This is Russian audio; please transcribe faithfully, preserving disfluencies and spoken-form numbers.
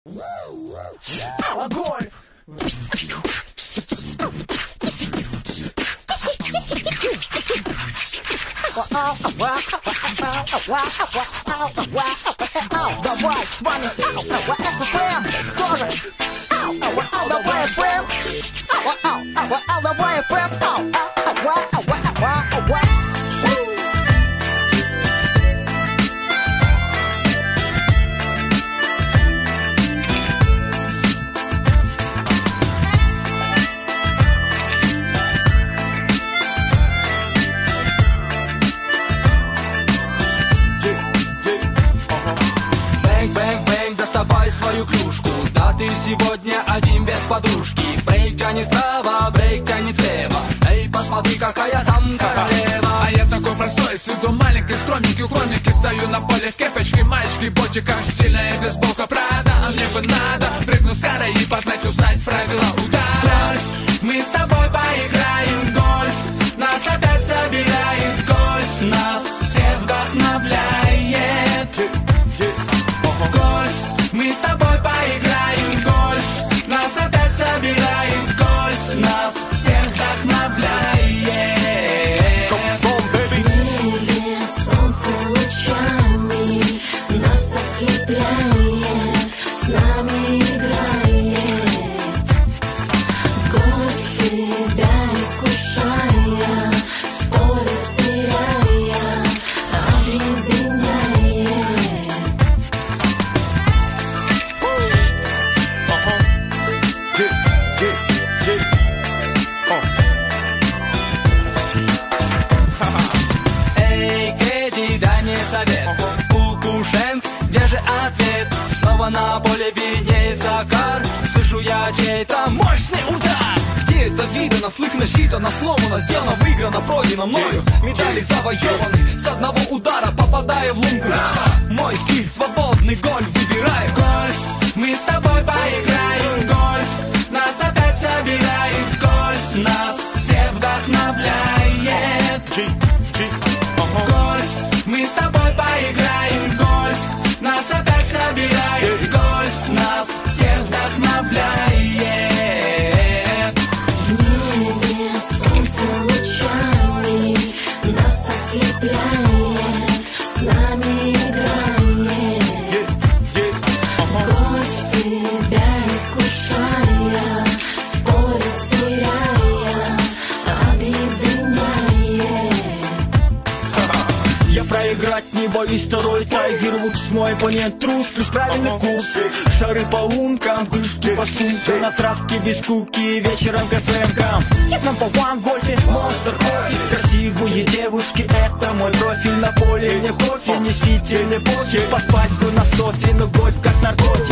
Огонь! Давай, с вами тоже. Давай, эф эм. Давай, эф эм. Доставай свою клюшку, да ты сегодня один без подружки. Брейк тянет вправо, брейк тянет влево. Эй, посмотри, какая там королева. А я такой простой, с виду маленький, скромненький, хромненький. Стою на поле в кепочке, маечке, ботиках. Сильная бейсболка, Прада, а мне бы надо прыгнуть с карой и познать, узнать правила удара. Гольф, мы с тобой поиграем в гольф. Нас опять собирает гольф, нас всех вдохновляет. Гольф, мы с тобой поиграем в гольф. Нас опять собирает гольф, нас всех вдохновляет. В небе солнце лучами нас ослепляет, с нами играет. Гольф тебя искушая, в поле теряя, объединяет. Где же ответ? Снова на поле виднеется кар. Слышу я чей-то мощный удар. Где это видано, слыхано, считано, сломано, сделано, выиграно, пройдено мною. Медали завоеваны, с одного удара попадая в лунку. Мой стиль свободный, гольф выбираю. Гольф, мы с тобой поиграем в гольф. Нас опять собирает гольф, нас всех вдохновляет. Гольф, мы с тобой поиграем в гольф. Нас опять собирает гольф, нас всех вдохновляет. В небе солнце лучами нас ослепляет, с нами играет. Гольф тебя искушая, в поле теряя, объединяет. Я проиграть не боюсь, второй Тайгер Вудс. Мой оппонент трус, плюс правильный курс. Шары по лункам, крышки по сумкам. На травке без скуки, вечером к эф эм-кам. Number one гольфе, монстр кофе. Красивые девушки, это мой профиль. На поле не кофе, несите любовь. Поспать бы на софе, но гольф как наркотик.